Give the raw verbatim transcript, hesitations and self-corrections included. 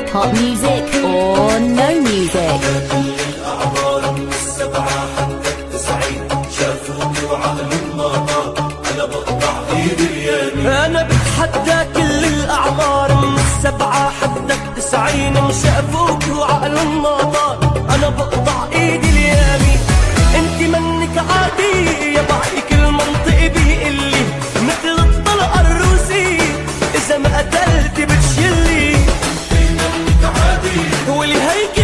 Hot music or no music. الأعمار من السبعة حتى التسعين شافوك وعقلهم ما طار. أنا بقطع إيدي اليمين. أنا بتحدى كل الأعمار من السبعة حتى التسعين شافوك وعقلهم ما طار. أنا بقطع إيدي اليمين. أنت منك عادي يا بعي كل منطقي بيقلي مثل الطلقة الروسي إذا ما قتلت بتشلي. أنت منك عادي ولهيك